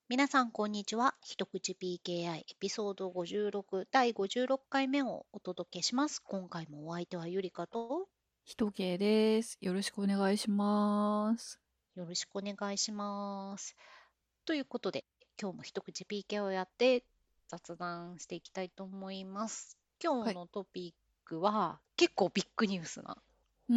皆さん、こんにちは。一口 PKI エピソード56、第56回目をお届けします。今回もお相手はゆりかと、 ひとけいです。よろしくお願いします。 よろしくお願いします。ということで、今日も一口 PK をやって雑談していきたいと思います。今はい。 日のトピックは結構ビッグニュースな。 うん。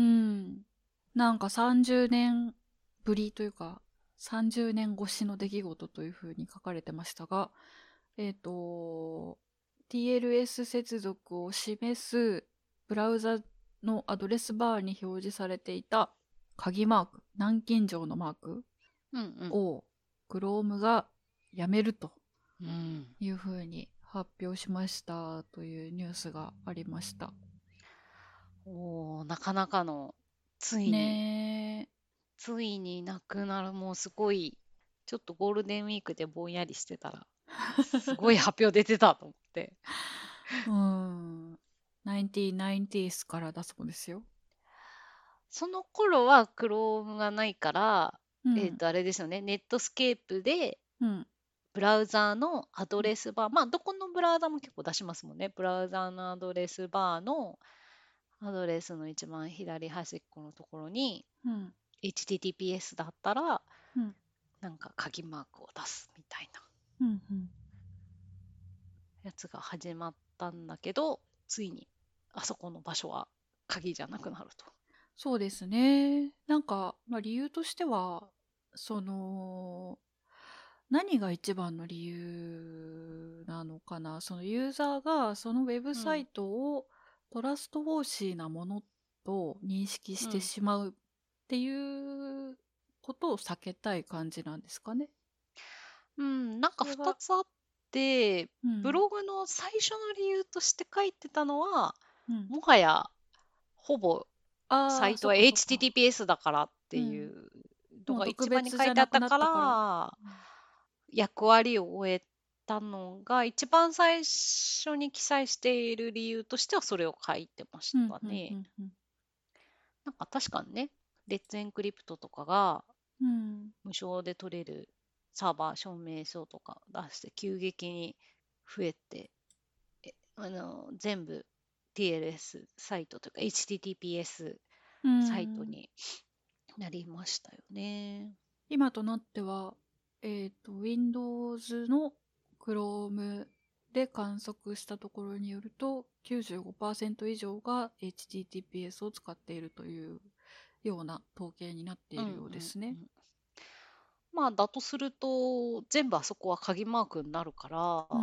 なんか30年ぶりというか、30年越しの出来事というふうに書かれてましたが、えっと、TLS 接続を示すブラウザのアドレスバーに表示されていた鍵マーク、南京錠のマークうんを Chrome がやめるとうん。うん。 いうふうに発表しましたというニュースがありました。 おー、なかなかの、ついにねえ。 ついになくなる、もうすごい、ちょっとゴールデンウィークでぼんやりしてたら、すごい発表出てたと思って。 うん。1990s からだそうですよ。 その頃は Chrome がないから、 うん。 あれですよね、ネットスケープでうん。 ブラウザーのアドレスバー、まあ、どこのブラウザも結構出しますもんね。ブラウザーのアドレスバーのアドレスの一番左端っこのところに、 うん。 HTTPS だったら、 うん。 なんか鍵マークを出すみたいなうん。うん。 やつが始まったんだけど、ついにあそこの場所は鍵じゃなくなると。 そうですね。なんか、まあ、理由としては、その、何が一番の理由なのかな。そのユーザーがそのウェブうん、 サイトをトラストウォーシーなものと認識してうん、 しまうっていうことを避けたい感じなんですかね。 うん、なんかそれが、 2つあって、 うん、 ブログの最初の理由として書いてたのは、 うん。 もはやほぼサああ、 イトはそっかそっか。 HTTPS だからってうん。 いうのもうが特別一番に書いじゃなくなってあったかたから。 ら、役割を終えたのが、一番最初に記載している理由としてはそれを書いてましうん、うん、うたね。 ん、うん。 なんか確かにね、レッツエンクリプトとかがうん、 無償で取れるサーバー証明書とか出して急激に増えて、全部 TLS サイトというか HTTPS うサイトん。 になりましたよね。 今となっては、Windows の Chrome で観測したところによると、95%以上が HTTPS を使っているというような統計になってうんういるようでんすね。 うん。まあ、だとすると、全部あそこは鍵マークになるから、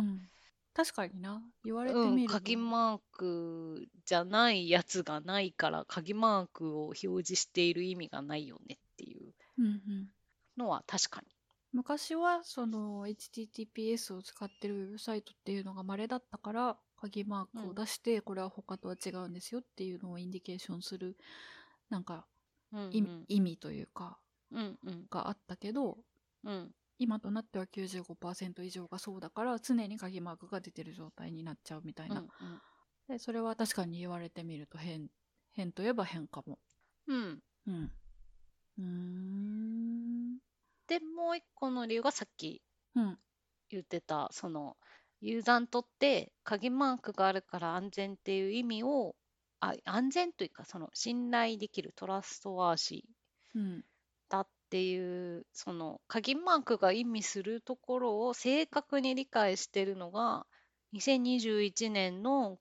うん。確かにな。言われてうん、 みると。 鍵マークじゃないやつがないから、鍵マークを表示している意味がないよねっていううんうん。 のは確かに。 昔はその HTTPS を使ってるウェブサイトっていうのが稀だったから、鍵マークをうん、 出してこれは他とは違うんですよっていうのをインディケーションする、なんかうん、う意ん、 意味というかうん、うん、 があったけど、 うん、 今となっては95%以上がそうだから常に鍵マークが出てる状態になっちゃうみたいな。 うん、うん。 でそれは確かに言われてみると変といえば変かも。 うん。 うん。うーん。 で、もう一個の理由がさっきうん。 言ってた、ユーザーにとって鍵マークがあるから安全っていう意味を、安全というか、信頼できるトラストワーシーうん。 だっていう、その鍵マークが意味するところを正確に理解しているのが、2021年の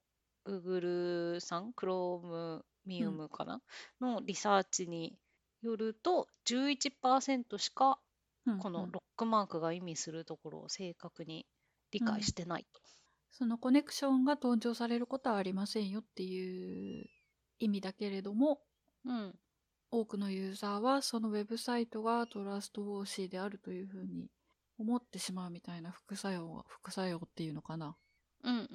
Google さん、 うん。 Chromium かなのリサーチによると、11%しかうん。 このうん。 ロックマークが意味するところを正確に理解うん。 してないと。 そのコネクションが登場されることはありませんよっていう意味だけれども、 うん、 多くのユーザーはそのウェブサイトがトラストウォーシーであるというふうに思ってしまうみたいな副作用っていうのかな。 うん、うん、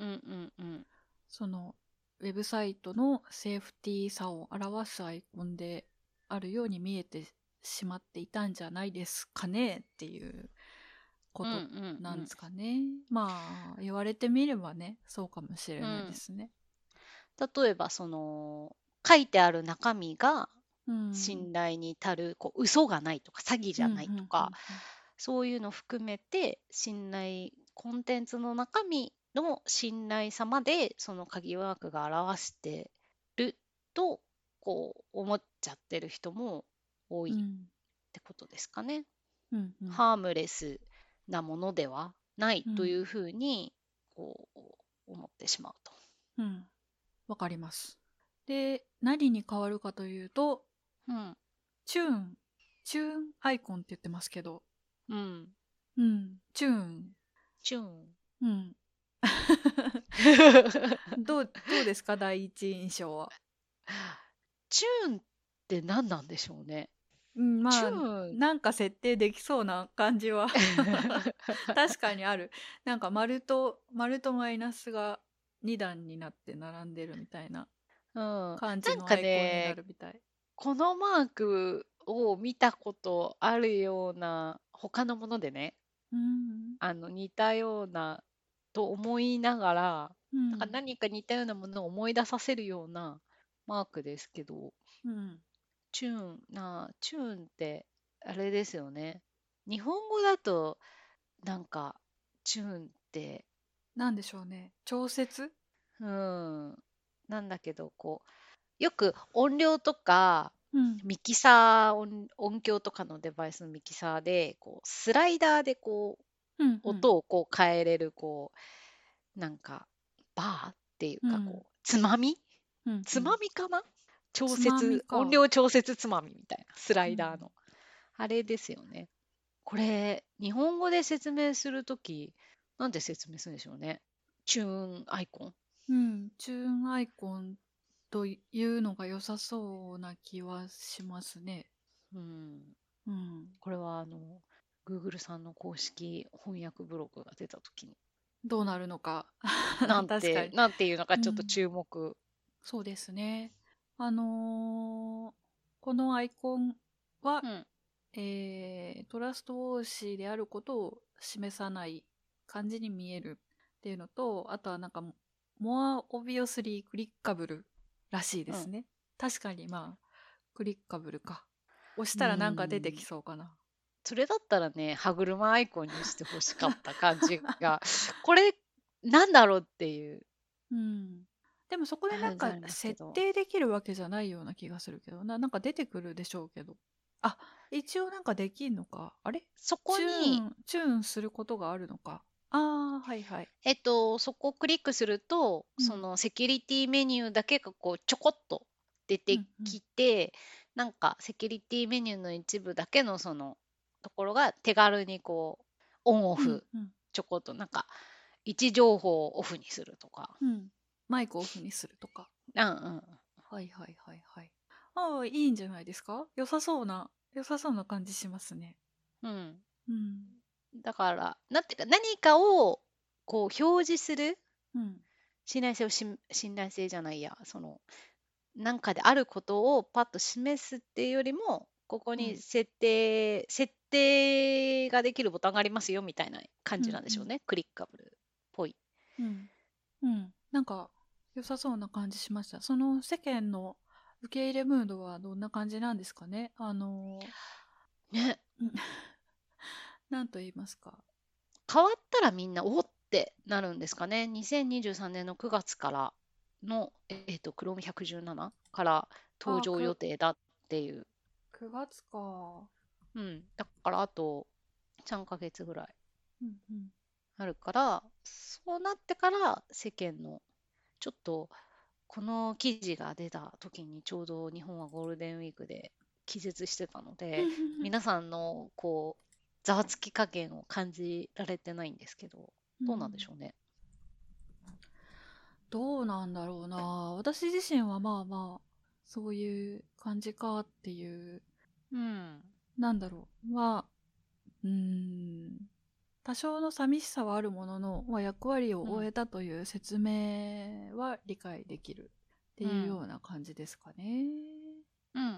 うん、 そのウェブサイトのセーフティーさを表すアイコンであるように見えてしまっていたんじゃないですかねっていうこうん、うとん、うん、 なんですかね。まあ言われてみればね、そうかもしれないでうん。 すね。 例えば、書いてある中身がうん。 信頼に足る、嘘がないとか、詐欺じゃうん、うないとん、うか、 ん、うん。 そういうの含めて信頼、コンテンツの中身の信頼さまでその鍵ワークが表してるとこう思っちゃってる人も多いっうんてことですかね。 うんうんハームレスなものではないうんというふうにこう思ってしまうと。 うん。わかります。で、何に変わるかというと、 うん、 チューン、チューンアイコンって言ってますけど、 うん、 うん、チューン、 チューン。 うん。どうですか、第一印象は。 チューンって何なんでしょうね。 うん、 チュまあ、 ーン。 なんか設定できそうな感じは確かにある。なんか丸とマイナスが2段になって並んでるみたいなうん、な感じのんかアイコンになね、 るみたい。 このマークを見たことあるような、他のものでね、 うん、 似たようなと思いながら、なんかうん、 何か似たようなものを思い出させるようなマークですけど、 うん。 チューンって、あれですよね。日本語だと、なんか、チューンって、 なんでしょうね。調節。 うん、なんだけど、こう、よく音量とか、 うん、 ミキサー音響とかのデバイスのミキサーで、こう、スライダーでこう、 うん、うん、 音をこう変えれる、こう、なんか、バーっていうか、 うん、 こう、つまみうん、うつまん。 みかな調つまみ節、音か。 量調節つまみみたいな、スラうん、 イダーの。あれですよね。これ、日本語で説明するとき、なんで説明するんでしょうね。チューンアイコン。 うん。チューンアイコンというのが良さそうな気はしますね。 うん。 うん。 これはGoogle さんの公式翻訳ブログが出たときに、 どうなるのか。確かに。 なんていうのかちょっとうん。 注目。 そうですね。あのーこのアイコンは、 うん。 トラストウォーシーであることを示さない感じに見えるっていうのと、あとはなんか、more obviously clickable らしいでうん。 すね。確かにまあ、クリッカブルか。押しうたらなんか出てきん。 そうかな。 それだったらね、歯車アイコンにしてほしかった感じが、これ、なんだろうっていううん。でもそこでなんか感じありますけ設ど、 定できるわけじゃないような気がするけどなんか出てくるでしょうけど。あ、一応なんかできんのか。あれそこに、 チューンすることがあるのか。ああ、はいはい。 そこをクリックすると、 うん。 そのセキュリティメニューだけがこうちょこっと出てうんうん。 きて、なんかセキュリティメニューの一部だけのそのところが手軽にこうオンオフうんうん。 ちょこっとなんか位置情報をオフにするとか。 うん。マイクオフにするとか。 うんうん。 はいはいはいはい。ああ、いいんじゃないですか。良さそうな感じしますね。 うん。 うん。 だから、なんていうか何かをこう表示するうん。 信頼性じゃないや、なんかであることをパッと示すっていうよりも、ここにうん。 設定ができるボタンがありますよみたいな感じうんうん。 なんでしょうね。クリッカブルっぽい。 うん。うん。なんか、良さそうな感じしました。その世間の受け入れムードはどんな感じなんですかね。 ね。 うんなんと言いますか。 変わったらみんなおってなるんですかね。2023年の9月からの、Chrome117 から登あ、 場予定だっていう。 9月か。 うん。だからあと3ヶ月ぐらいうんうん。 あるから、そうなってから世間のちょっとこの記事が出た時にちょうど日本はゴールデンウィークで気絶してたので、皆さんのこう、ざわつき加減を感じられてないんですけど、どうなんでしうん。 ょうね。 どうなんだろうな。私自身はまあまあ、そういう感じかっていう、 うん。 なんだろう。まあ、うーん。多少の寂しさはあるものの、まあ、役割をうん。 終えたという説明は理解できるってうん。 いうような感じですかね。 うん。うん。うん。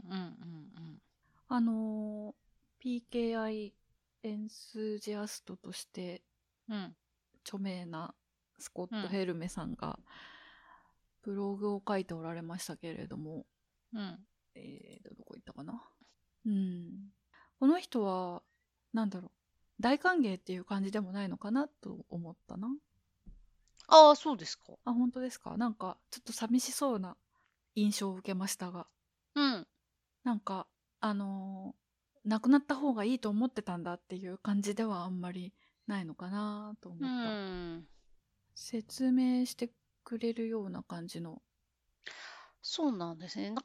あの PKI エンスジアストとしてうん。 著名なスコット・うん。 ヘルメさんがブログを書いておられましたけれども、 うん。 どこ行ったかな。うん。この人は、なんだろう。 大歓迎っていう感じでもないのかなと思ったな。 ああ、そうですか。 あ、本当ですか。なんかちょっと寂しそうな印象を受けましたが、 うん。 なんかあの亡くなった方がいいと思ってたんだっていう感じではあんまりないのかなとう思った。 ん。 説明してくれるような感じの。 そうなんですね。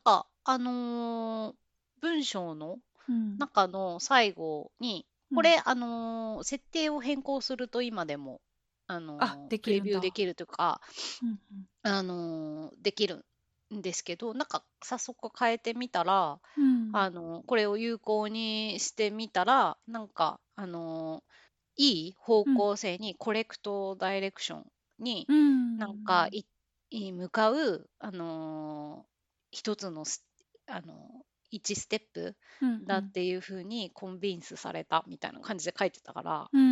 文章のうん。 中の最後に、 うん。 これ、設定を変更すると今でも、 あ、でプレきるんだ。 ビューできるというか、 うんできるんですけど、なんか早速変えてみたら、 うん。 これを有効にしてみたら、なんか、いい方うん。 向性に、コレクトダイレクションに、 うなんかん。 向かう、一つの一ステップうんうん。 だっていう風にコンビンスされたみたいな感じで書いてたから、 うん。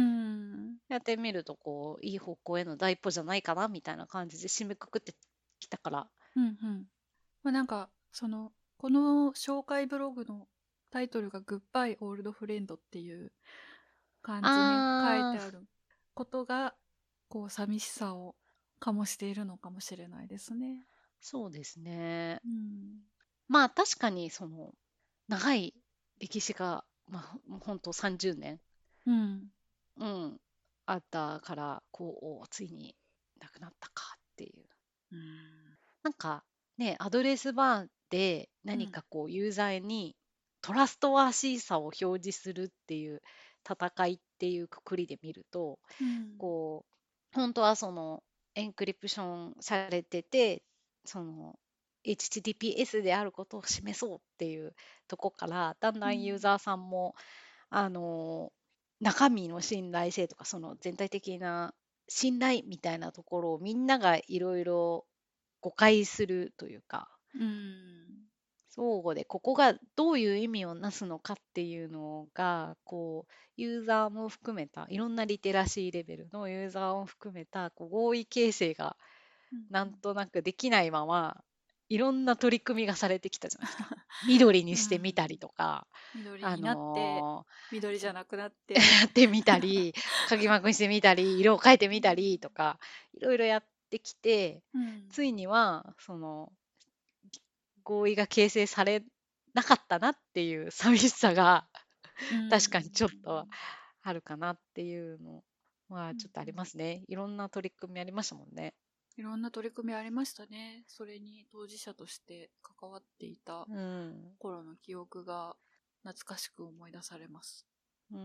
やってみるとこういい方向への第一歩じゃないかなみたいな感じで締めくくってきたから、 うんうん。まあ、なんかこの紹介ブログのタイトルが「グッバイオールドフレンド」っていう感じに書いてあー、 あることがこう寂しさを醸しているのかもしれないですね。 そうですね。 うん。 まあ確かにその長い歴史が、まあ、本当30年、 うん。 うん、あったから、こう、ついに亡くなったかっていう。 うん。 なんかね、アドレスバーでうん。 何かこう、ユーザーにトラストワーシーさを表示するっていう戦いっていうくくりで見ると、 うん。 こう、本当はそのエンクリプションされてて、その HTTPS であることを示そうっていうとこから、だんだんユーザーさんも、あの、中身の信頼性とか、その全体的な信頼みたいなところをみんながいろいろ誤解するというか、 うん。 相互でここがどういう意味をなすのかっていうのが、こう、ユーザーも含めた、いろんなリテラシーレベルのユーザーを含めた、こう合意形成がうん。 なんとなくできないまま、いろんな取り組みがされてきたじゃないですか。緑にうしてみたりん。 とか、 緑あになっての緑じゃなくなっやて。 ってみたり、鍵幕にしてみたり、色を変えてみたりとか、いろいろやってきて、 うん。 ついには、その、合意が形成されなかったなっていう寂しさが、 う確かにちょっん。 とあるかなっていうのは、 うんちょっとありうん。 ますね。いろんな取り組みありましたもんね。 いろんな取り組みありましたね。それに当事者として関わっていたうん。 頃の記憶が懐かしく思い出されます。 うん。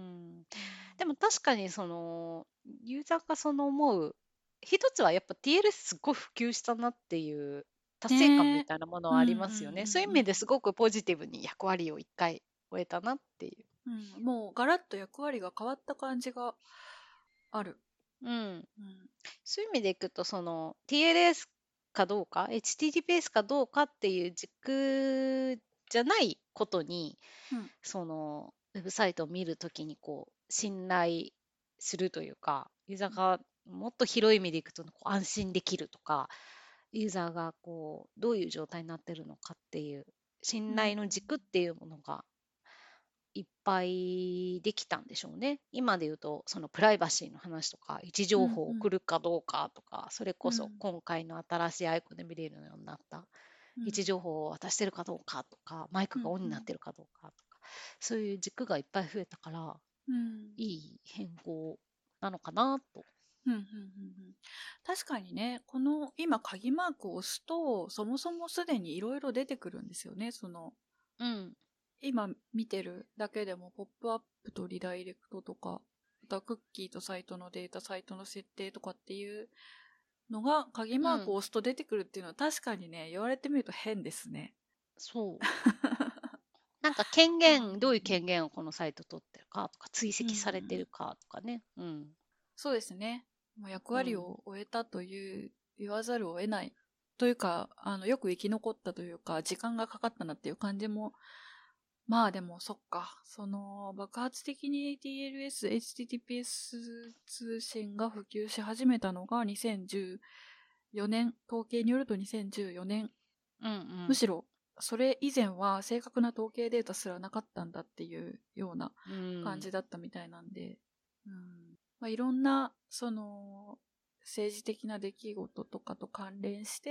うん。 でも確かにその、ユーザーがその思う、一つはやっぱ TLS すごい普及したなっていう達成感ねえ。 みたいなものうんうんうはありますよね。そういう意味ですんごくポジティブに役割を一回終えたなっていう。 うん。うん、もうガラッと役割が変わった感じがある。 うん。 うん。 そういう意味でいくと、その TLS かどうか、HTTPS かどうかっていう軸じゃないことに、 うん。 そのウェブサイトを見るときにこう信頼するというか、ユーザーがもっと広い意味でいくとこう安心できるとか、ユーザーがこうどういう状態になってるのかっていううん。 信頼の軸っていうものがいっぱいできたんでしょうね。今で言うと、そのプライバシーの話とか、位置情報をうんうん送るかどうかとか、それこそうん。 今回の新しいアイコンで見れるようになった位置うん情報を渡してるかどうかとか、マイクがオンになっうんてるかどうかとか、そういう軸がいっぱい増えたから、 うん。 いい変更なのかなと。 うんうんうんうん。確かにね、この今鍵マークを押すと、そもそもすでにいろいろ出てくるんですよね。 うん、 今見てるだけでも、ポップアップとリダイレクトとか、またクッキーとサイトのデータ、サイトの設定とかっていうのが、鍵マークをうん、 押すと出てくるっていうのは確かにね、言われてみると変ですね。 そう。なんか権う限、どういうん。 権限をこのサイト取ってるかとか、追うんう跡されてるん。 かとかね。うん、 そうですね。もう役うん、 割を終えたと言わざるを得ない。というか、よく生き残ったというか、時間がかかったなっていう感じも、まあでもそっか。爆発的に TLS、HTTPS 通信が普及し始めたのが2014年、統計によると2014年。 うん、 むしろ、それ以前は正確な統計データすらなかったんだっていうようなうん、うん。 感じだったみたいなんで。 まあ、いろんな、その、政治的な出来事とかと関連して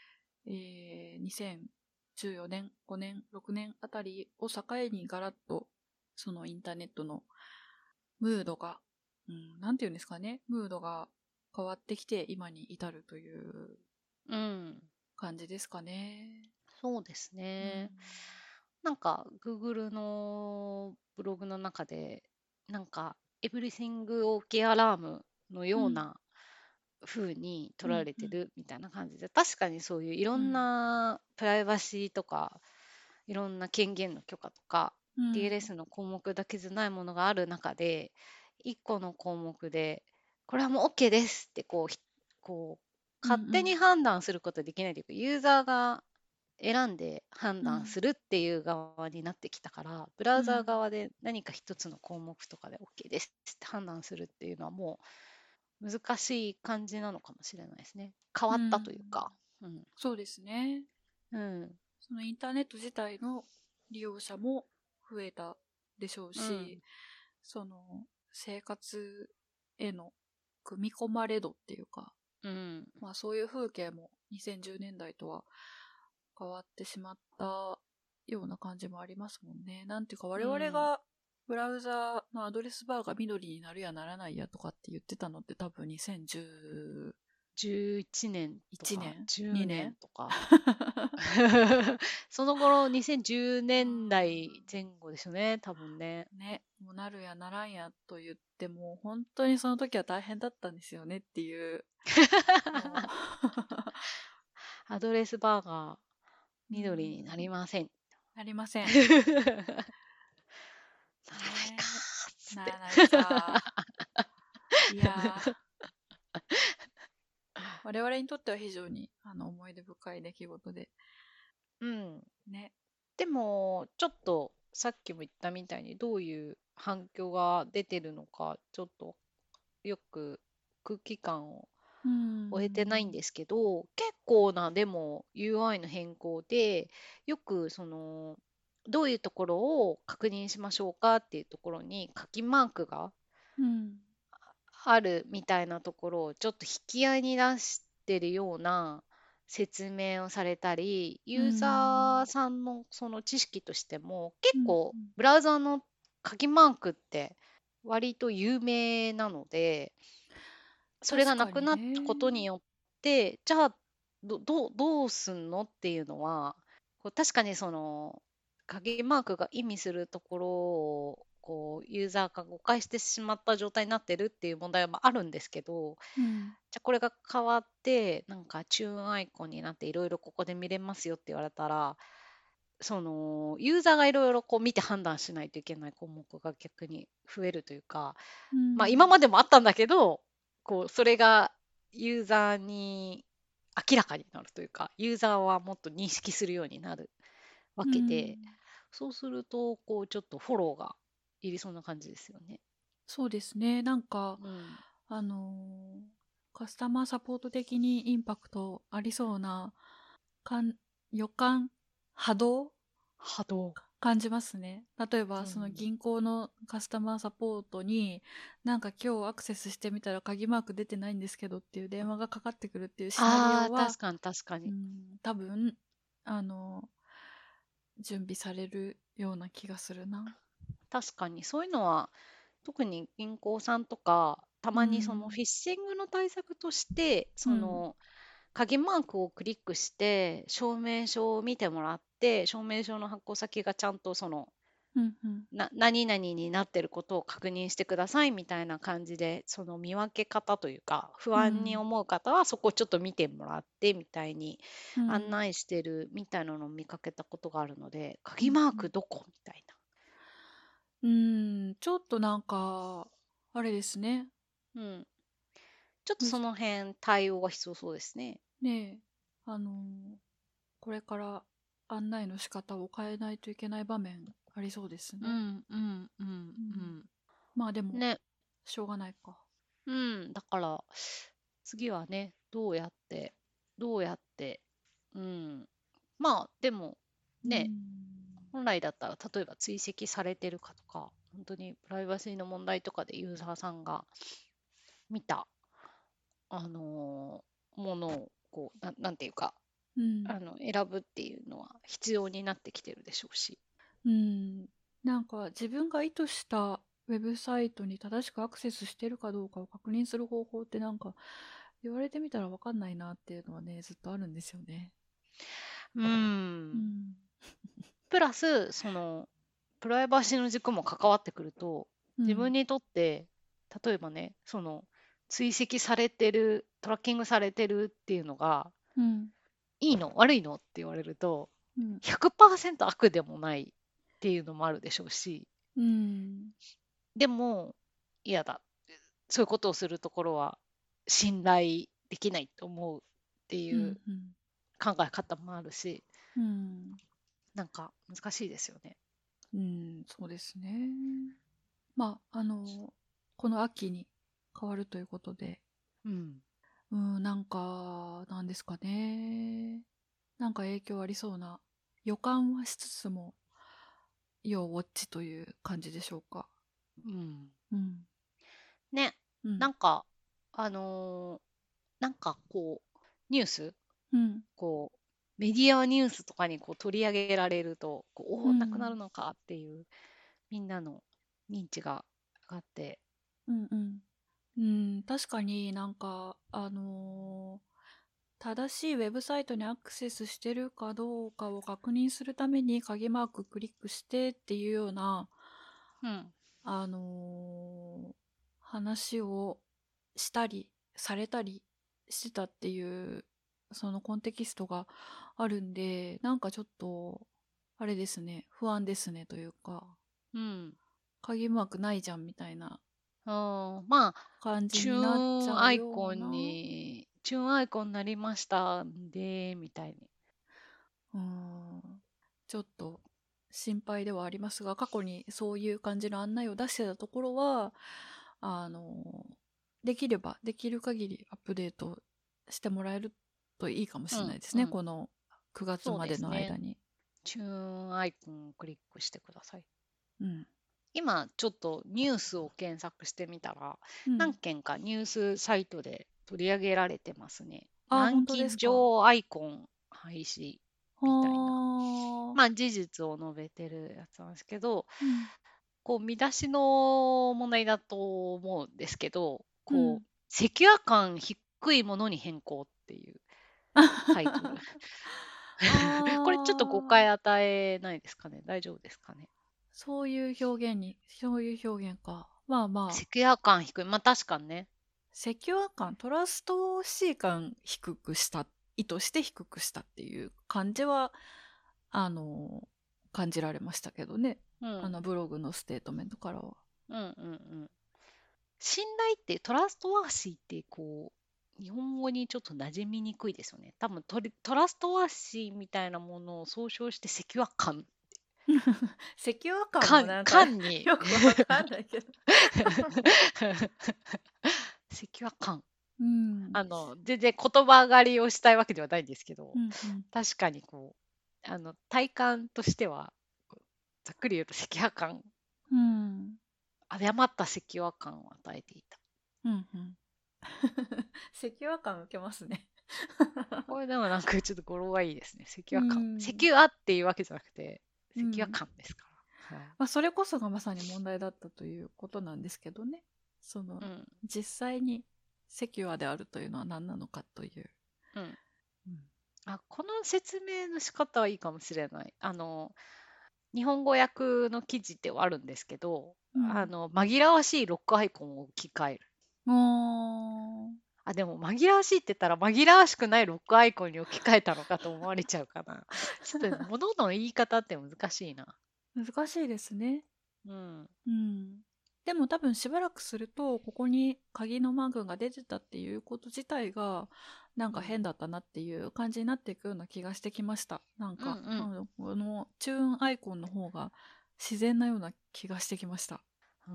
、2014年、5年、6年あたりを境にガラッと、そのインターネットのムードが、なんていうんですかね、ムードが変わってきて今に至るといううん。 感じですかね。 そうですうん。 ね。なんか、Google のブログの中で、なんか、Everything OK アラームのうん。 ような風に取られてうんうん。 るみたいな感じで、確かにそういういろんうん。 なプライバシーとか、いろんな権限の許可とか、 うん。 DLS の項目だけじゃないものがある中で、1個の項目で、これはもう OK ですってこう、 うんう勝手にん。 判断することできないというか、ユーザーが選んで判断うん。 するっていう側になってきたから、ブラウザーうん。 側で何か一つの項目とかで OK ですって判断するっていうのはもう難しい感じなのかもしれないですね。変わったうん。 というか。うん。 そうですね。 うん。 そのインターネット自体の利用者も増えたでしょううん。 し、その生活への組み込まれ度っていうか、 うん。 まあそういう風景も2010年代とは変わってしまったような感じもありますもんね。なんていうか我々 うん。 がブラウザのアドレスバーが緑になるやならないやとかって言ってたのって多分2011 11年とか年 10 ?2 年年とか。その頃2010年代前後ですよね、多分ね。 ね、もうなるやならんやと言っても、本当にその時は大変だったんですよねっていう、もアドレスバーがう、 緑になりません。 なりません。 ならないかねーっつって。 ならないか。いや我々にとっては非常に思い出深い出来事で、 うん。 ね。 でも、ちょっとさっきも言ったみたいにどういう反響が出てるのか、ちょっとよく空気感をう終えてないんん。 ですけど、結構なでも UI の変更で、よくどういうところを確認しましょうかっていうところに書きマークがうん。 あるみたいなところをちょっと引き合いに出してるような説明をされたり、 うユーザーん。 さんのその知識としても結うん。 構ブラウザーの鍵マークって割と有名なので、それがな確かにくなったことにね。 よって、じゃあどうすんのっていうのは、確かに鍵マークが意味するところをユーザーが誤解してしまった状態になってるっていう問題はあるんですけど、 うん。 じゃあこれが変わってなんかチューンアイコンになっていろいろここで見れますよって言われたら、ユーザーがいろいろ見て判断しないといけない項目が逆に増えるというか、 うん。 まあ今までもあったんだけど、それがユーザーに明らかになるというか、ユーザーはもっと認識するようになるわうけで、 ん。 そうすると、ちょっとフォローがいりそうな感じですよね。 そうですね。なんか、 うん。 あのーカスタマーサポート的にインパクトありそうな、かん、予感、波動波動。 感じますね。例えば、そのうん。 銀行のカスタマーサポートに、なんか今日アクセスしてみたら鍵マーク出てないんですけどっていう電話がかかってくるっていうシナリああ、 オは、 確かに確かに。 多分、あの、準備されるような気がするな。 確かに。そういうのは、特に銀行さんとか、たうまにそのフん。 ィッシングの対策として、 うん。 鍵マークをクリックして、証明書を見てもらって、証明書の発行先がちゃんとうん。うん。 何々になってることを確認してくださいみたいな感じで、その見分け方というか、不安にうん。 思う方はそこをちょっと見てもらってみたいにうん。 案内してるみたいなのを見かけたことがあるので、 うん。 鍵マークどこみたいちょっとなんか、あれですね。 な。うん。ちょっとむずその辺対応が必要そうですね。 ねえ、あのーこれから案内の仕方を変えないといけない場面ありそうですね。 うんうんうんうん。 うん。 まあでも、 ね。 しょうがないか。 うん。だから、次はね、どうやって、うん。まあ、でも、 うね、 ん。 本来だったら、例えば追跡されてるかとか、 本当にプライバシーの問題とかでユーザーさんが見た、ものをなんていうか、 うん。 選ぶっていうのは必要になってきてるでしょうし。 うん。なんか自分が意図したウェブサイトに正しくアクセスしてるかどうかを確認する方法ってなんか言われてみたらわかんないなっていうのはね、ずっとあるんですよね。 うん。 うん。 プラス、プライバシーの軸も関わってくると、 うん。 自分にとって、例えばね、追跡されてる、トラッキングされてるっていうのが、 うん。 いいの悪いのって言われると、 うん。 100%悪でもないっていうのもあるでしょうし、 うん。 でも、嫌だ。そういうことをするところは、信頼できないと思うっていううん。うん。 考え方もあるし、 うん。 なんか難しいですよね。 うん、そうですね。まあ、この秋に変わるということで、 うん。 うん、なんか、なんですかね。なんか影響ありそうな予感はしつつも、要ウォッチという感じでしょうか。 うん。 うん。 ね。 うん。 なんか、あのーなんかニュース、 うん。 こう、メディアニュースとかに取り上げられると、おお、なくなうん。 るのかっていう、みんなの認知が上がって、 うん。うん。うん、確かになんか、正しいウェブサイトにアクセスしてるかどうかを確認するために鍵マーククリックしてっていうような、 うん。 あの話をしたりされたりしてたっていうそのコンテキストがあるんで、なんかちょっとあれですね、不安ですねというか、 うん。 鍵マークないじゃんみたいなまあ、 感じになっちゃうような。 チューンアイコンになりましたんで、みたいに。 うーん、ちょっと心配ではありますが、過去にそういう感じの案内を出してたところは、あの、できれば、できる限りアップデートしてもらえるといいかもしれなうん、 いですね。 うん。 この9月そうまでですね。 の間に。 チューンアイコンをクリックしてください。 うん。 今、ちょっとニュースを検索してみたら、 うん。 何件かニュースサイトで取り上げられてますね。 あ、 軟本当です禁か。 状アイコン廃止はみたいな。 あ。 まあ、事実を述べてるやつなんですけど、 うん。 見出しの問題だと思うんですけど、 うん。 セキュア感低いものに変更っていうタイトル。これちょっと誤ああ、 解与えないですかね。大丈夫ですかね。 そういう表現か。まあまあ、 セキュア感低い。まあ確かにね。 セキュア感、トラストシー感低くした、意図して低くしたっていう感じは、あの、感じられましたけどね。 うん。 ブログのステートメントからは。 うんうんうん。信頼ってトラストワーシーって日本語にちょっと馴染みにくいですよね。多分トラストワーシーみたいなものを総称してセキュア感、 セキュア感もなんか感によくわかんないけど。 セキュア感。 うん。 全然言葉狩りをしたいわけではないんですけど、 うんうん。 確かに体感としては、ざっくり言うとセキュア感、 うん。 誤ったセキュア感を与えていた。 うんうん。セキュア感受けますね。 これでもなんかちょっと語呂がいいですね。セキうュア感。セん。 キュアっていうわけじゃなくて、セキュアうん。 感ですから。はい。 まあ、それこそがまさに問題だったということなんですけどね。その、 うん。 実際にセキュアであるというのは何なのかという。 うん。 うん。 この説明の仕方はいいかもしれない。日本語訳の記事ではあるんですけど、 うん。 紛らわしいロックアイコンを置き換える。 あー、 でも紛らわしいって言ったら紛らわしくないロックアイコンに置き換えたのかと思われちゃうかな。ちょっと物の言い方って難しいな。 難しいですね。 うん。 うん。でも多分しばらくすると、ここに鍵のマークが出てたっていうこと自体が、なんかうん。 変だったなっていう感じになっていくような気がしてきました。なんうんうか、 ん。 このチューンアイコンの方が自然なような気がしてきました。 うん。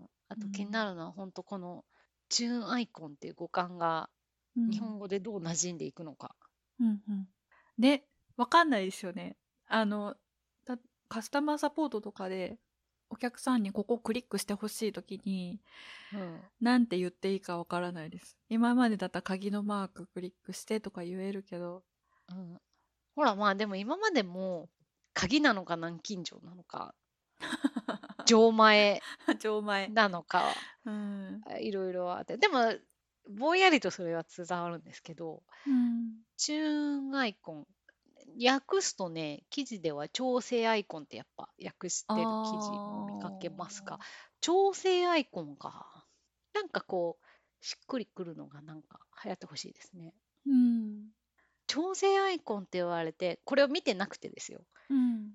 あと気にうん。 なるのは本当このチューンアイコンっていう語感が日うん。 本語でどう馴染んでいくのか。 うんうん。で、わかんないですよね。あの、たカスタマーサポートとかで、 お客さんにここクリックしてほしい時に、 うん。 なんて言っていいかわからないです。今までだったら鍵のマーククリックしてとか言えるけど。 うん。ほら、まあでも今までも、鍵なのか南京錠なのか、錠前錠前。 なのか、 うん。 いろいろあって。でも、ぼんやりとそれは伝わるんですけど、 うん。 チューンアイコン、訳すとね、記事では調整アイコンってやっぱ訳しあてる記事も見かけますが、 あ。 調整アイコンか。なんかこう、しっくりくるのがなんか流行ってほしいですね。 うん。 調整アイコンって言われて、これを見てなくてですよ。 うん。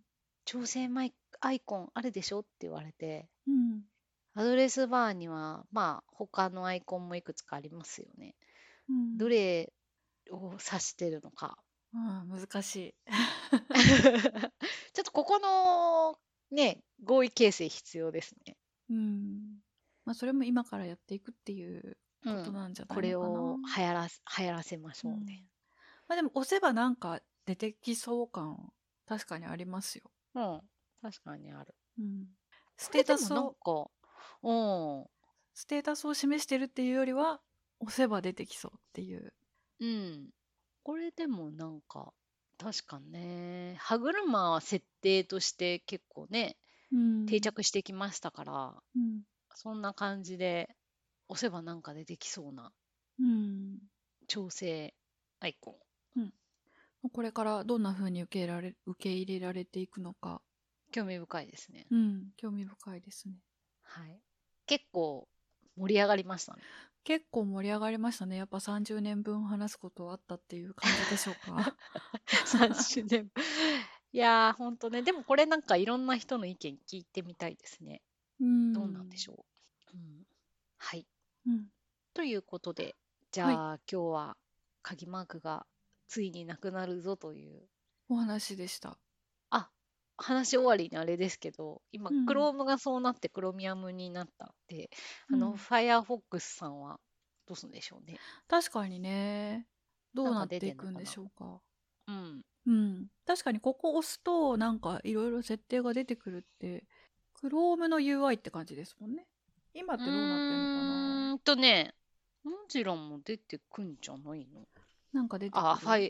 調整アイコンあるでしょって言われて、 うん。 アドレスバーには、まあ、他のアイコンもいくつかありますよね。 うん。 どれを指してるのか。 ああ、難しい。 ちょっとここのね、合意形成必要ですね。 うん。まあ、それも今からやっていくっていうことうん。 なんじゃなこいのかな。 れを流行らせましうん。 ょうね。 まあでも押せばなんか出てきそう感、確かにありますよ。 うん。確かにある。 うん。ステーこれでもタスを、 なんか、うん。 ステータスを示してるっていうよりは、押せば出てきそうっていう。 うん。これでもなんか、確かにね、歯車は設定として結構ね、 うん。 定着してきましたから、 うん。 そんな感じで押せばなんか出てきそうなうん。 調整アイコン。 うん。これからどんな風に受け入れられていくのか、 興味深いですね。 うん、興味深いですね。 はい。結構盛り上がりましたね。 結構盛り上がりましたね。やっぱ30年分話すことあったっていう感じでしょうか。 30年。いやー、ほんとね。でもこれなんかいろんな人の意見聞いてみたいですね。 うどうなんでん。 しょう。うん、はい。 うん。 ということで、じはい。 ゃあ今日は鍵マークがついになくなるぞという。 お話でした。 あ、話終わりにあれですけど、今、 うん。 Chrome がそうなってクロミアムになったんで、 うん。 Firefox さんはどうするんでしょうね。 確かにね。どなんか出うなっていてんのかな。 くんでしょうか。 うん。 うん。確かにここ押すと、なんかいろいろ設定が出てくるって、Chrome の UI って感じですもんね。今ってどうなってんのかな。 ね、モジュラも出てくんじゃないの？ なんか出てあ、 くる。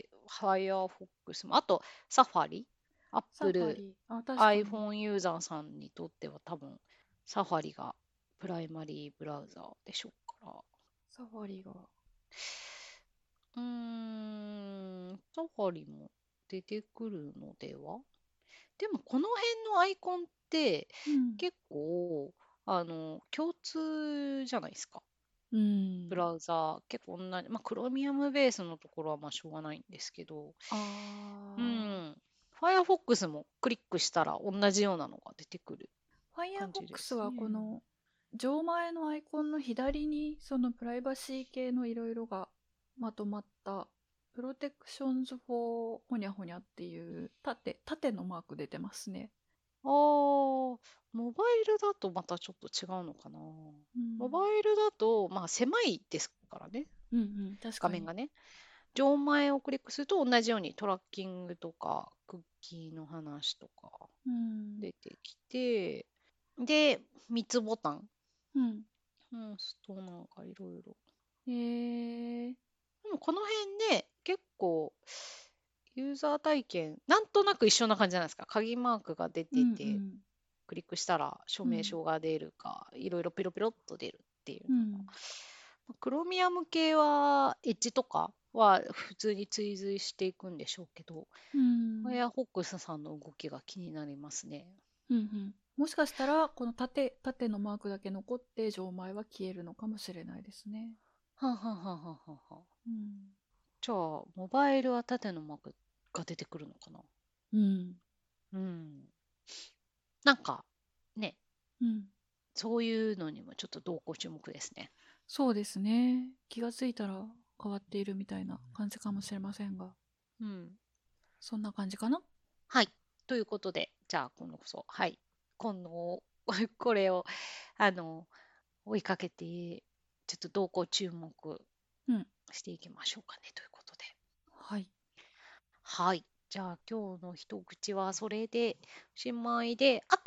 Firefox も。あと、サファリサファ Apple、 リ。あ、確かに。 iPhone ユーザーさんにとっては多分、サファリがプライマリーブラウザーでしょうかサファリが。 ら。サファリも出てくるのでは？でも、この辺のアイコンってうん。 結構、共通じゃないですか。 うん。 ブラウザー、結構同じ、まあ、クロミアムベースのところはまあしょうがないんですけど、うあん。Firefox もクリックしたら同じようなのが出てくる感じで Firefox はこすね。 の錠前のアイコンの左にそのプライバシー系のいろいろがまとまったプロテクションズフォーホニャホニャっていう縦のマーク出てますね。 あー、モバイルだとまたちょっと違うのかな。 うん。 モバイルだと、まあ狭いですからね、 うんうん、確かに。 画面がね。錠前をクリックすると同じようにトラッキングとかクッキーの話とかうん。 出てきて、で、3つボタン。 うん。 うん、ストなんかいろいろ。 えー。 でもこの辺で結構ユーザー体験、なんとなく一緒な感じじゃないですか。鍵マークが出うんうてて、 ん。 クリックしたら証明うん。 書が出るか、いろいろピロピロっと出るっていうのが。 うん。 クロミアム系は、エッジとかは普通に追随していくんでしょうけど、 うん。 Firefox さんの動きが気になりますね。 うんうん。もしかしたらこの縦のマークだけ残って錠前は消えるのかもしれないですね。 はんはんはんはんはんはん。 うん。 じゃあ、モバイルは縦のマークが出てくるのかな？ うん。 うん。なんか、ね、 うん。 そういうのにもちょっと同行注目ですね。 そうですね。気がついたら変わっているみたいな感じかもしれませんが。 うん。 そんな感じかな。 はい。ということで、じゃあ今度こそ、はい。今度、これを、あの、追いかけて、ちょっと動向注目うん。 していきましょうかね、ということで。 はい。 はい。じゃあ今日の一口はそれでおしまいで、あと、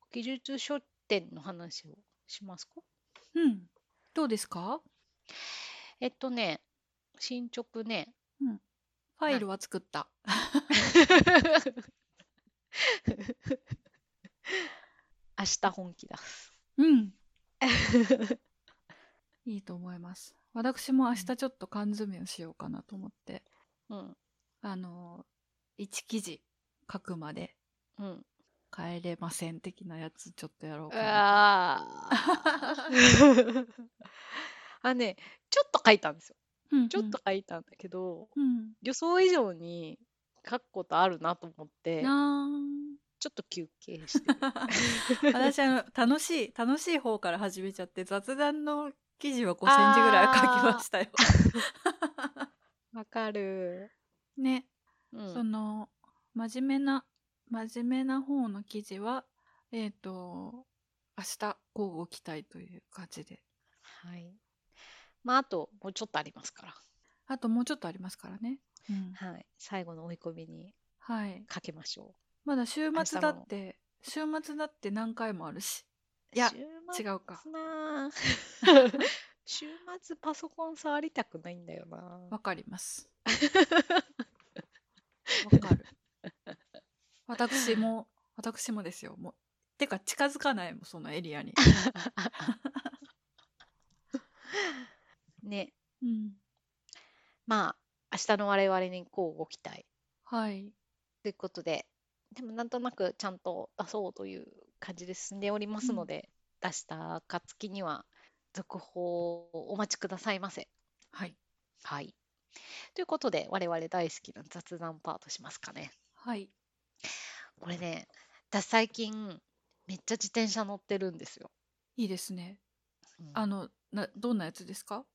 技術書店の話をしますか？ うん。どうですか？ えっとね、進捗ね、 うん。ファイなんルは作った。 明日本気出す。 うん。いいと思います。私も明うん。 日ちょっと缶詰をしようかなと思って、 うん。 あの、1記事書くまでうん。 帰れません的なやつちょっとやろううかなと。 わーね、ちょっと書いたんですよ。 うんうん。 ちょっと書いたんだけど、 うん。 予想以上に書くことあるなと思って、 なーん。 ちょっと休憩してる。 私楽しい方から始めちゃって雑談の記事は5センチぐらい書きまあしたよ。 わかる。 ね。そうん。 の、真面目な、真面目な方の記事は、明日、交互期待という感じで。 はい。まあ、あと、もうちょっとありますから。 あともうちょっとありますからね。うん。 はい。最後の追い込みにはい。 かけましょまだ週う。明末日のだって、週末だって何回もあるし。いや、 週違うか。 末なあ週末パソコン触りたくないんだよな。 わかります。わかる。私もですよ。もう。てか、近づかないもん、そのエリアに。 ね。 うん。 まあ、明日の我々にこうご期待はい。 ということで、でもなんとなくちゃんと出そうという感じで進んでおりまうん。 すので、出した暁には続報をお待ちくださいませ。 はい。 はい。ということで、我々大好きな雑談パートしますかね。 はい。 これね、私最近めっちゃ自転車乗ってるんですよ。 いいですね。 うん、 どんなやつですか？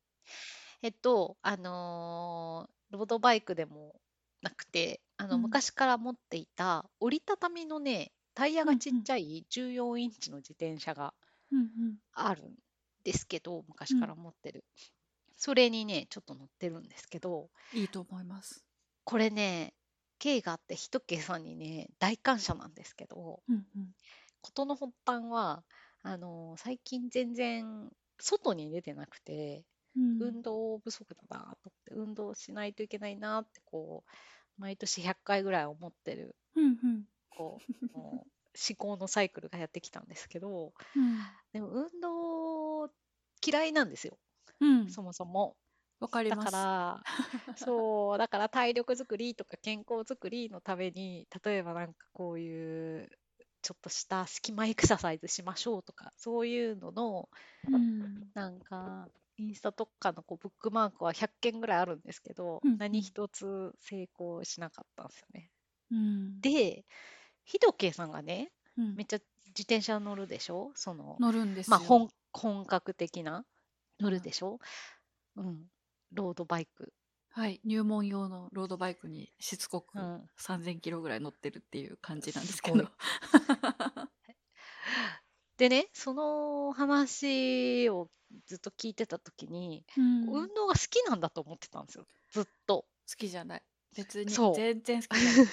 ロードバイクでもなくて、 うん。 昔から持っていた折りたたみのね、タイヤがちっうんうん。 ちゃい14インチの自転車がうんうん。 あるんですけど、昔かうん。 ら持ってる。それにね、ちょっと乗ってるんですけど、 いいと思います。 これね、経緯があってひとけさんにね、大感謝なんですけど、 うんうん。 事の発端は、最近全然外に出てなくて、 うん。 運動不足だなと思って、運動しないといけないなって、こう、毎年100回ぐらい思ってる、 うんうん。 こう、もう思考のサイクルがやってきたんですけど、 うん。 でも運動嫌いなんですよ、 うん。 そもそも。 わかりだかます。 ら、そう、だから体力づくりとか健康づくりのために、例えばなんかこういう、ちょっとした隙間エクササイズしましょうとか、そういうのの、 うん。 なんか、インスタとかのこうブックマークは100件ぐらいあるんですけど、何うんうん。 一つ成功しなかったんですよね。 うん。 で、ひとけいさんがね、 うん。 めっちゃ自転車乗るでしょ？ 乗るんでまあ、 すよ。 本格的な乗うん。 るでしょ？うん。ロードバイク。 はい。入門用のロードバイクにしつこくうん。 3000キロぐらい乗ってるっていう感じなんですけど。 すごい。でね、その話をずっと聞いてた時に、 うん。 運動が好きなんだと思ってたんですよ。ずっと。 好きじゃない。別に、 そう。 全然好きじゃない。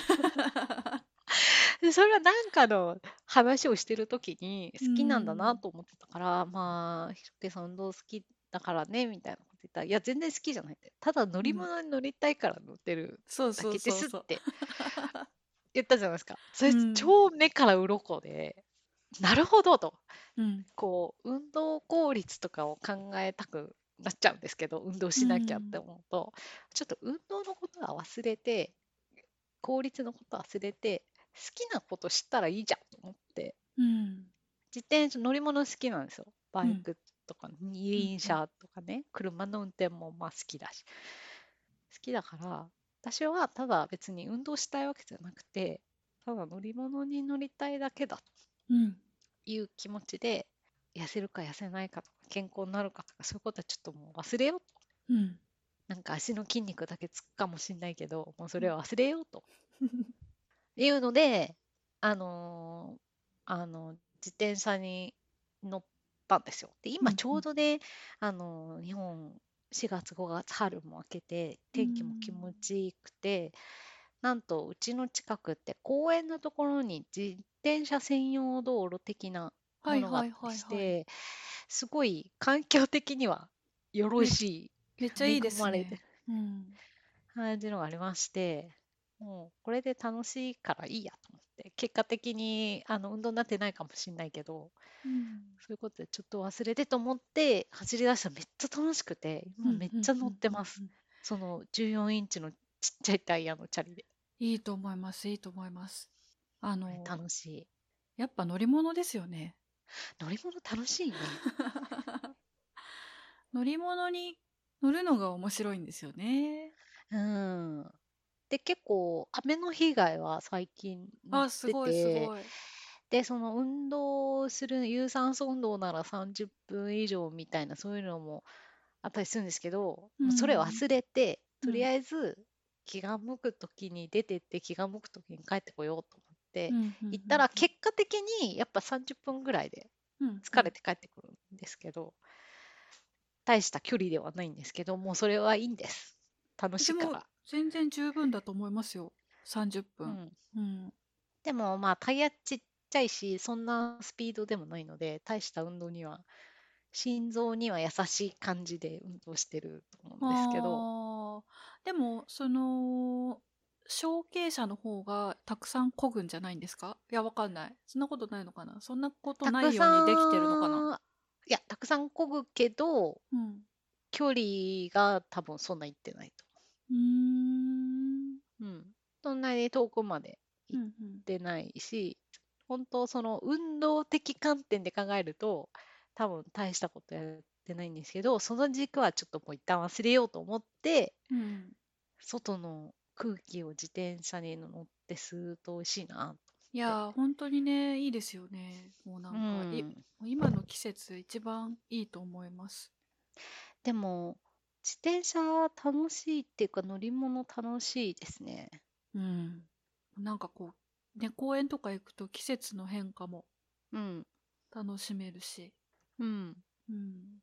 で、それはなんかの話をしてる時にう好きなんだなん。 と思ってたから、まあ、ひろけさん運動好きだからね、みたいなこと言ったら、いや、全然好きじゃないって。ただ乗りうん。 物に乗りたいから乗ってるそうそうだけでそうそう。 すって言ったじゃないですか。それうん。 超目から鱗で、なるほどと。 うん。 こう、運動効率とかを考えたくなっちゃうんですけど、運動うしなきゃってん。 思うと、ちょっと運動のことは忘れて、効率のこと忘れて、好きなことしたらいいじゃんと思って、 うん。 自転車乗り物好きなんですよ。バうん。 イクとか二うん。うん。 輪車とかね、車の運転もまあ好きだし。好きだから、私はただ別に運動したいわけじゃなくて、ただ乗り物に乗りたいだけだとうん。 いう気持ちで、痩せるか痩せないかとか、健康になるかとか、そういうことはちょっともう忘れようと。 うん。 なんか足の筋肉だけつくかもしんないけど、もうそれは忘れようというので、あの自転車に乗ったんですよ。で、今ちょううん。 どね、日本4月5月春も明けて、 う天気も気ん。 持ちいいくて、なんとうちの近くって公園のところに転車専用道路的なはいはいものがあったりはいはい。 して、すごい環境的にはよろめ、 しい、恵めっちゃいいですまれてね。うん。 感じのがありまして、もうこれで楽しいからいいやと思って、結果的に運動になってないかもしれないけど、 うん。 そういうことでちょっと忘れてと思って走り出したらめっちゃ楽しくて、今うんめっちゃ乗っうんうんてます。 うんうん。 その14インチのちっちゃいタイヤのチャリで。 いいと思います、いいと思います。 これ楽しい。 やっぱ乗り物ですよね。 乗り物楽しいね。 乗り物に乗るのが面白いんですよね。 うん。で、結構雨の被害は最近乗っあ、すてごいすて、 ごい。 で、その運動する有酸素運動なら30分以上みたいなそういうのもあったりするんですけど、 うもうそれん。 忘れて、とりうん。 あえず気が向く時に出てって気が向く時に帰ってこようと思ってうん。うん。 行ったら結果的にやっぱ30分ぐらいでうん。うん。 疲れて帰ってくるんですけど、大した距離ではないんですけど、もうそれはいいんです。楽しでも、 いから。 全然十分だと思いますよ。30分。 うん。 うん。 でもまあタイヤちっちゃいし、そんなスピードでもないので、大した運動には、心臓には優しい感じで運動してると思うんですけど、 ああ。でも、小径車の方がたくさん漕ぐんじゃないんですか？いや、わかんない。そんなことないのかな？そんなことたくないようにできてるのかな？ さん、いや、たくさん漕ぐけど、 うん。 距離が多分そんな行ってないとうーん。 思う。うん。そんなに遠くまで行っうんうん。 てないし、本当その運動的観点で考えると、多分大したことやってないんですけど、その軸はちょっともう一旦忘れようと思って、 うん。 外の空気を自転車に乗って吸うと美味しいなと思って。 いやー、ほんとにね、いいですよね。もうなうんか、 ん。 もう今の季節一番いいと思います。 でも、自転車楽しいっていうか乗り物楽しいですね。 うん。なんかこう、ね、公園とか行くと季節の変化もうん。 楽しめるし、 うん。 うん。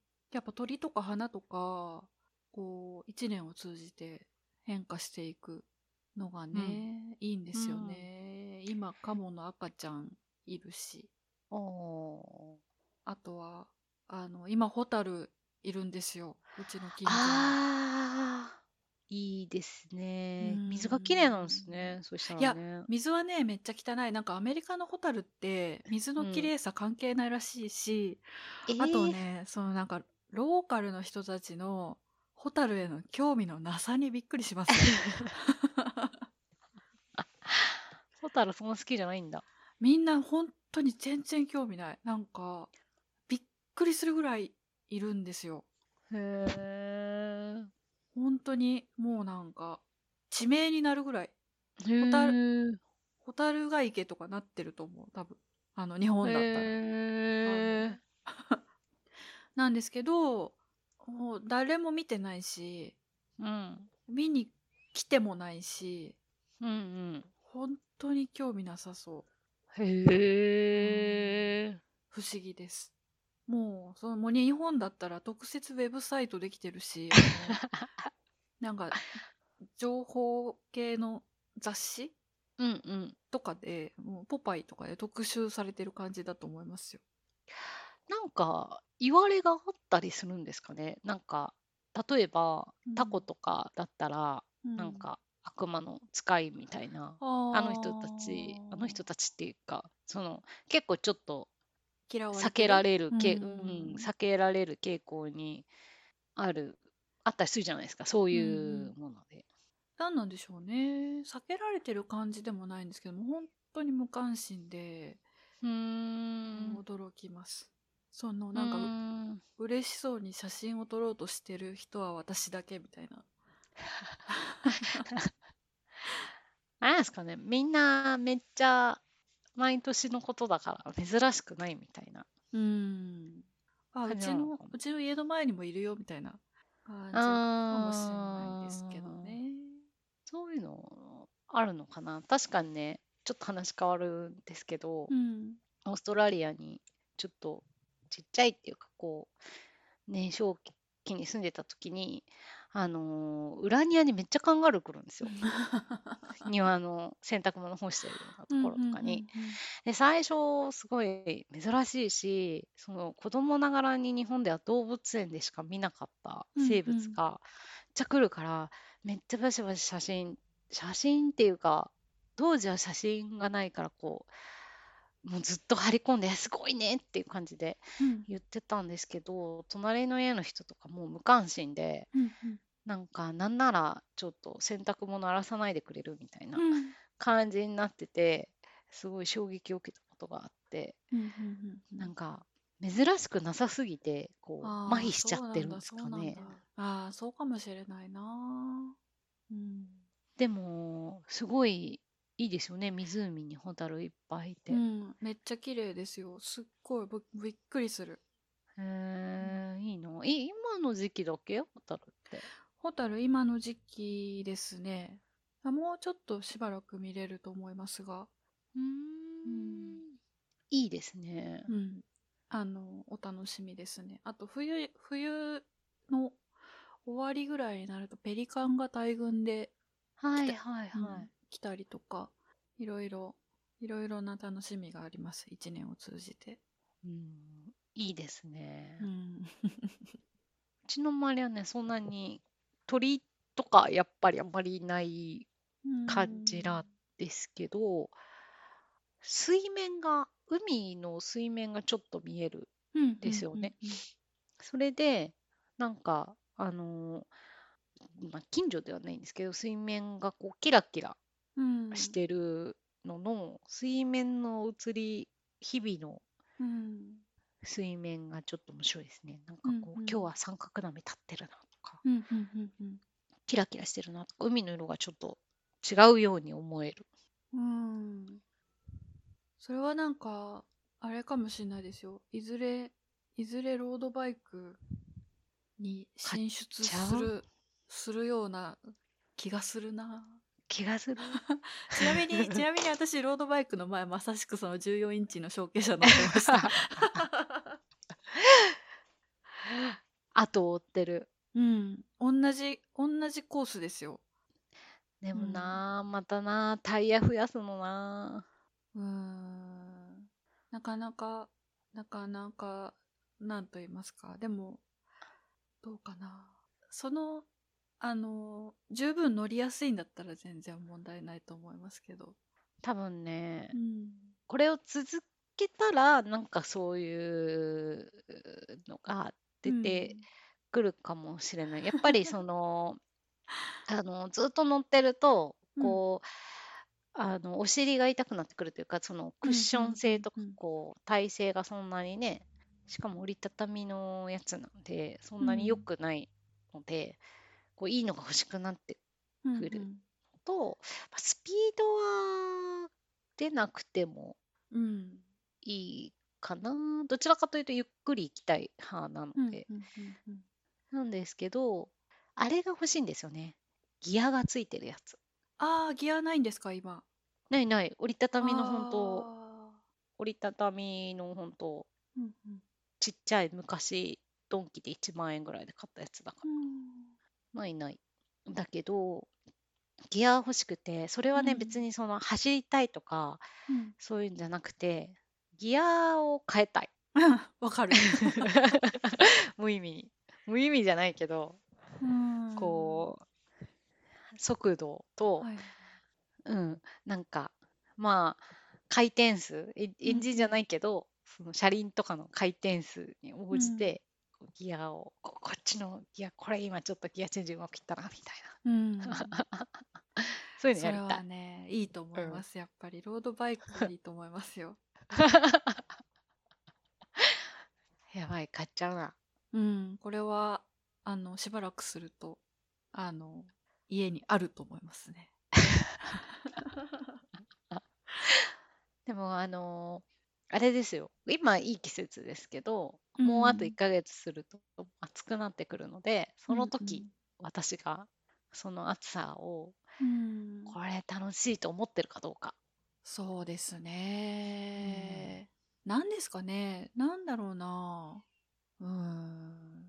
やっぱ鳥とか花とか、こう、一年を通じて変化していくのがうん。 ね、いいんですようん。 ね。今、カモの赤ちゃんいるし、 おー。 あとは、今、ホタルいるんですよ。うちの近所に。 ああ、いいですうーね。水がきれいなんですん。 ね。そしたいや、 らね。 水はね、めっちゃ汚い。なんかアメリカのホタルって水の綺うん。 麗さ関係ないらしいし、あとええ。 ね、なんか、ローカルの人たちのホタルへの興味のなさにびっくりしますよ。 ホタルそんな好きじゃないんだ。 みんな本当に全然興味ない。なんか、びっくりするぐらいいるんですよ。 へえ。 本当に、もうなんか、地名になるぐらい。 へホタル、 え。 ホタルが池とかなってると思う。多分。日本だったら。 へあの、 え。 なんですけど、もう誰も見てないし、 うん。 見に来てもないし、 うんうん。 本当に興味なさそう。うん。 へえ。 不思議です。もう日本だったら特設ウェブサイトできてるし、なんか、情報系の雑誌うんうん。 とかで、もうポパイとかで特集されてる感じだと思いますよ。 なんか、言われがあったりするんですかね。なんか、例えば、タコうん。 とかだったら、 うん。 なんか、悪魔の使いみたいな、あの人たちっていうか、結構ちょっと嫌われ避けらてる。 れる、 う避ん。 けられる傾向にある、あったりするじゃないですか、そううんういうん。 もので。 何なんでしょうね。避けられてる感じでもないんですけども、本当に無関心で、 うーん、 驚きます。 うーなんかん。 嬉しそうに写真を撮ろうとしてる人は私だけみたいな。 あれなんですかね、みんなめっちゃ毎年のことだから珍しくないみたいなうん。あ、 感じなのかも。 うちの家の前にもいるよみたいな感じかもしれないですけどあー、 ね。 そういうのあるのかな。確かにね、ちょっと話変わるんですけど、 うん。 オーストラリアにちょっとちっちゃいっていうか、こう、年少期に住んでた時に、裏庭にめっちゃカンガルー来るんですよ。庭の洗濯物干してるようなところとかに。で、最初、すごい珍しいし、その子供ながらに日本では動物園でしか見なかった生物が、めっちゃ来るから、めっちゃバシバシ写真っていうか、当時は写真がないから、こう、もうずっと張り込んで、すごいねっていう感じで言ってたんですけど、隣の家の人とかもう無関心で、なんか、なんならちょっと洗濯物荒らさないでくれるみたいな感じになってて、すごい衝撃を受けたことがあって、なんか、珍しくなさすぎて、こう、麻ああ、 痺しちゃそうなんだ、 ってるんですそうなんだ。 かね。 ああ、そうかもしれないな。うん。 でも、すごいいいですよね。湖にホタルいっぱいいて。 うん、めっちゃ綺麗ですよ。すっごいびっくりする。うん、 いいの。今の時期だけホタルって。 ホタル今の時期ですね。もうちょっとしばらく見れると思いますが。 うーうん。 ん。いいですね。 うん。お楽しみですね。あと冬の終わりぐらいになるとペリカンが大群で来た、 はいはいうん、 はい。 来たりとか、いろいろ、いろいろな楽しみがあります。一年を通じて。 うん。いいですね。 うん。 うちの周りはね、そんなに鳥とかやっぱりあんまりいないう感じん。 なんですけど、海の水面がちょっと見えるうん、うん、うん、 ですよね。 うん。 それで、なんか、まあ、近所ではないんですけど、水面がこうキラキラうん。 してるのの、水面の映り、日々のうん。 水面がちょっと面白いですね。なんうん、 かこう、 うん。 今日は三角波立ってるなとか、 うん、うん、うん、うん。 キラキラしてるなとか、海の色がちょっと違うように思える。 うん。それはなんか、あれかもしれないですよ。いずれロードバイクに買っ進出ちゃうするような気がするな。 気がする。 ちなみに私、ロードバイクの前、まさしくその14インチのショーケース乗ってました。 後を追ってる。 うん。同じコースですよ。 でもうん。 なあ、またなあ、タイヤ増やすのなあ。 うーん。なかなか、なかなか、なんと言いますか。でも、どうかな。その、十分乗りやすいんだったら全然問題ないと思いますけど。 多分ね、 うん。 これを続けたら、なんかそういうのがう出てん。 くるかもしれない。やっぱりその、ずっと乗ってると、 うん。 こう、お尻が痛くなってくるというか、そのうん。 クッションうん。うん。 性とか、 うん。 こう、体勢がそんなにね、しかも折りたたみのやつなんで、そんなに良うん。 くないので、こう、いいのが欲しくなってうん。 くるうん。 と、スピードは出なくてもうん。 いいかな。どちらかというとゆっくり行きたい派なのうん。 で。 うん。うん。 なんですけど、あれが欲しいんですよね。ギアがついてるやつ。 ああ、ギアないんですか、今。 ないない。 ああ。 折りたたみの本当、 うん。うん。 ちっちゃい昔、ドンキで1万円ぐらいで買ったやつだかうん。 ら。ないない。だけど、ギア欲しくて、それはね、 うん。 別にその走りたいとか、 うん。 そういうんじゃなくて、ギアを変えたい。 わかる。 無意味に。無意味じゃないけど、 うーん。 こ速度と、 はい。 うん、なんか、まあ、回転数、 うん。 エンジンじゃうん。 ないけど、その車輪とかの回転数に応うん。 じて、ギアを、こっちのギア、これ今ちょっとギアチェンジうまくいったな、みたいうん。 な。そういうのそれやりたい。 はね、いいと思うん。 います。やっぱり、ロードバイクいいと思いますよ。 やばい、買っちゃうな。 うん。これは、しばらくすると、あの、家にあると思いますね。 でも、あれですよ。今いい季節ですけど、 うもうあと1 ん。 ヶ月すると暑くなってくるので、そのうん。う時、 ん。 私がその暑さを、 うん。 これ楽しいと思ってるかどうか。 そうですうん。 ね。何ですかね。なんだろうな。うん。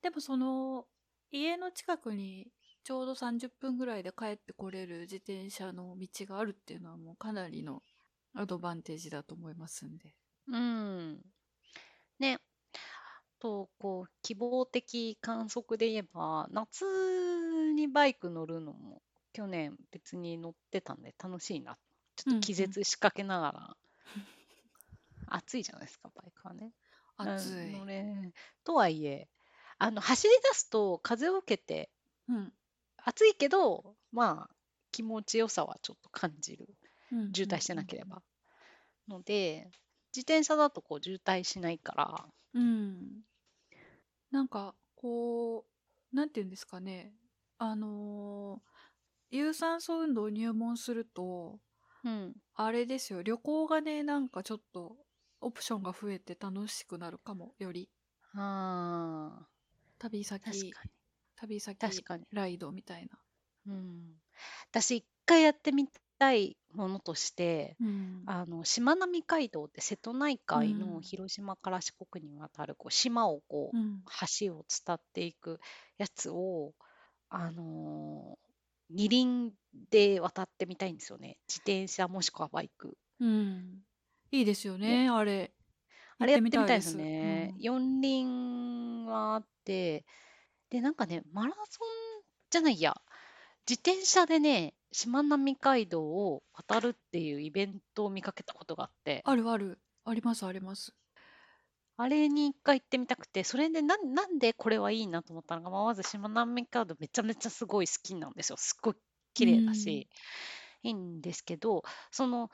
でもその家の近くにちょうど30分ぐらいで帰ってこれる自転車の道があるっていうのはもうかなりのアドバンテージだと思いますんで。 うん。ね。希望的観測で言えば、夏にバイク乗るのも、去年別に乗ってたんで楽しいな。ちょっと気うんうん。 絶しかけながら、暑いじゃないですか、バイクはね。 暑い。 とはいえ、走り出すと風を受けて、 うん。 暑いけど、まあ、気持ちよさはちょっと感じる。 うんうん渋滞してうんうん。 なければ。ので、自転車だと渋滞しないから、 うん。なんかこう、なんていうんですかね。あのー有酸素運動を入門すると、 うん。 あれですよ、旅行がね、なんかちょっとオプションが増えて楽しくなるかも、より。 ああ、 旅先、 確かに。 旅先確かに。 ライドみたいな。 うん。私、一回やってみたいものとして、 うん。 しまなみ海道って瀬戸内う海のん。 広島から四国に渡る島をうん。 橋を伝っていくやつを、あの二輪で渡ってみたいんですよね。自転車もしくはバイク。 うん。いいですよで、 ね、あれ。 あれやっ行ってみてみたいですたいです。うね。 ん。 四輪はあって、で、なんかね、マラソンじゃないや、自転車でね、しまなみ海道を渡るっていうイベントを見かけたことがあって、 あるある。あります、あります。 あれに一回行ってみたくて、それでなんでこれはいいなと思ったのが、まずしまなみ海道めちゃめちゃすごい好きなんですよ。すっごいう綺麗だん。 し、いいんですけど、その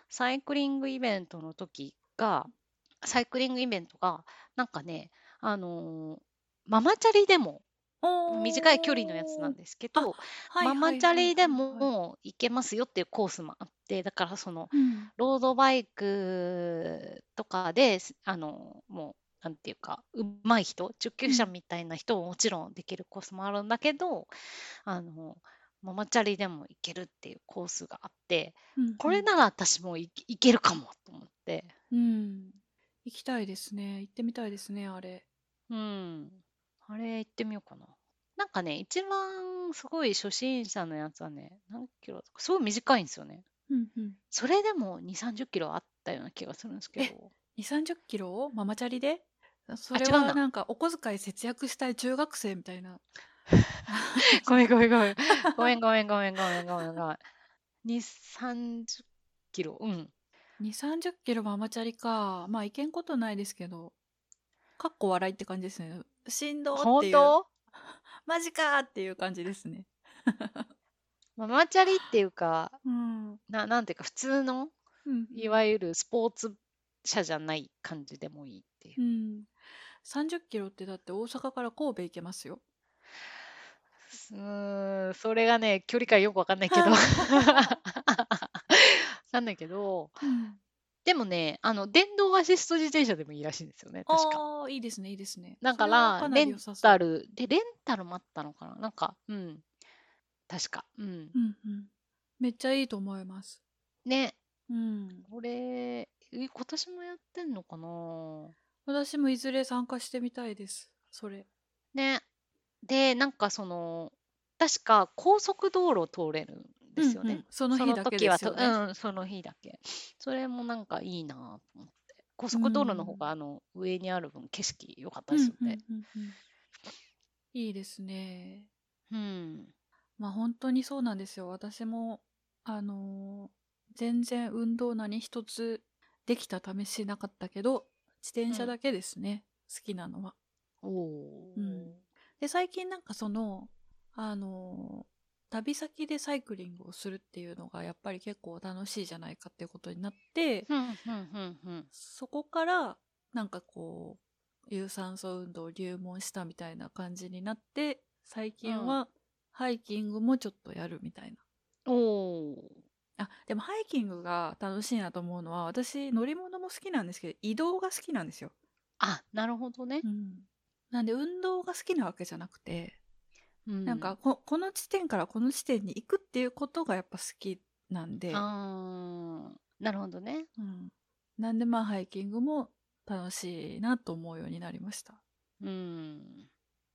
サイクリングイベントが、なんかね、あのーママチャリでも短い距離のやつなおー。 んですけあ、 ど、 はいママはいはいチャリではいはい。 も行けますよっていうコースもあって、だからうん。 ロードバイクとかで、もう、なんていうか、上手い人、中級者うん。 みたいな人ももちろんできるコースもあるんだけど、あの、ママチャリでも行けるっていうコースがあって、 うんうん。 これなら私も行けるかもと思って、 うん。行きたいですね。行ってみたいですね、あれ。 うん。あれ行ってみようかな。なんかね、一番すごい初心者のやつはね、何キロだったか、すごい短いんですよね。 うんうん。 それでも2、30キロあったような気がするんですけえ、 ど。 2、30キロをママチャリで。そあ、 れ違うな。 はなんかお小遣い節約したい中学生みたいな。 ごめんごめんごめん。ごめんごめんごめんごめんごめんごめん。2、30キロ。うん。 2、30キロママチャリか。まあ行けんことないですけど、かっこ笑いって感じですね。しんどっていう、 本当マジかーっていう感じですね。 ママチャリっていうか、 うん。 なんていうか、普通の、 うん、 いわゆるスポーツ車じゃない感じでもいいっていう。 うん。うん。30キロってだって大阪から神戸行けますよ。 それがね、距離感よくわかんないけど。わかんないけど、 うん。 でもね、電動アシスト自転車でもいいらしいんですよね、確か。 ああ、いいですね、いいですね。 だそから、 れはかなレンり良さそタル、レンタルもあったのかななんか、うん、確か。うん。 う。うんうん。めっちゃいいと思います。 ね、 うん。 これ、今年もやってんのかな私もいずれ参加してみたいです。それ。 ね。で、確か高速道路を通れるんですよね。 うんうん。そのそ日だけの時はですよね。 その日だけ。それもなんかいいなと思って。高う速道路の方がん。 上にある分景色良かったうんですよね。 うんうんうん。いいですね。 うん。 まあ本当にそうなんですよ。私も、あのー全然運動何一つできた試しなかったけど、自転うん。 車だけですね。好きなのは。 おうん。 お。 で、最近なんかあの旅先でサイクリングをするっていうのがやっぱり結構楽しいじゃないかっていうことになって、 ふんふんふんふん。 そこからなんかこう、有酸素運動を入門したみたいな感じになって、最うん。 近はハイキングもちょっとやるみたいな。 おお。 あ、でもハイキングが楽しいなと思うのは、私乗り物も好きなんですけど、移動が好きなんですよ。 あ、なるほどね。 うん。なんで運動が好きなわけじゃなくて、 うん。 なんかこの地点からこの地点に行くっていうことがやっぱ好きなんで、 ああ、なるほどね。 うん。なんでまあハイキングも楽しいなと思うようになりました。 うん。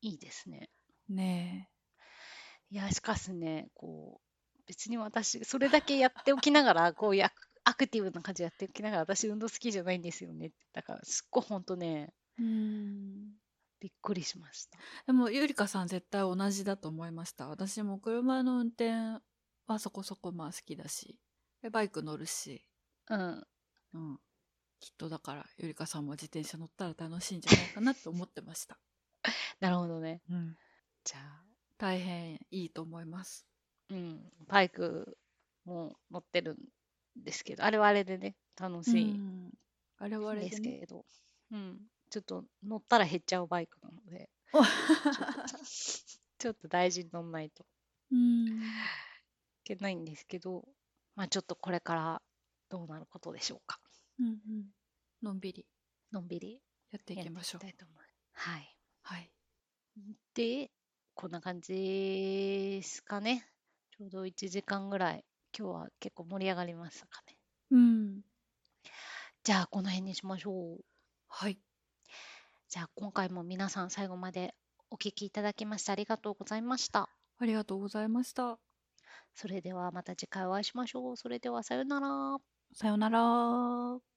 いいですね。 ねいや、しかしね、こう、別に私、それだけやっておきながら、こうや、アクティブな感じやっておきながら、私、運動好きじゃないんですよね。だから、すっごいほんとね、 え。 びっくりしました。 でもゆりかさん絶対同じだと思いました。私も車の運転はそこそこまあ好きだし、でバイク乗るし、 うん。 うん、きっとだからゆりかさんも自転車乗ったら楽しいんじゃないかなと思ってました。 なるほどね。 うん、 じゃあ、 大変いいと思います。 うん、バイクも乗ってるんですけど、あれはあれでね、楽うしん、あれはあいんでれでね。 すけど、うん、ちょっと乗ったら減っちゃうバイクなので、ちょっとちょっと大事に乗んないとうん、 いけないんですけど、まあちょっとこれからどうなることでしょうか。 うん、うん、のんびりのんびりやっていやっていきましょう。 きたいと思います。はい。 はい。 で、こんな感じですかね。ちょうど1時間ぐらい、今日は結構盛り上がりましたかね。 うん、 じゃあ、この辺にしましょう。 はい。 じゃあ、今回も皆さん最後までお聞きいただきましてありがとうございました。 ありがとうございました。 それではまた次回お会いしましょう。それではさようなら。 さようなら。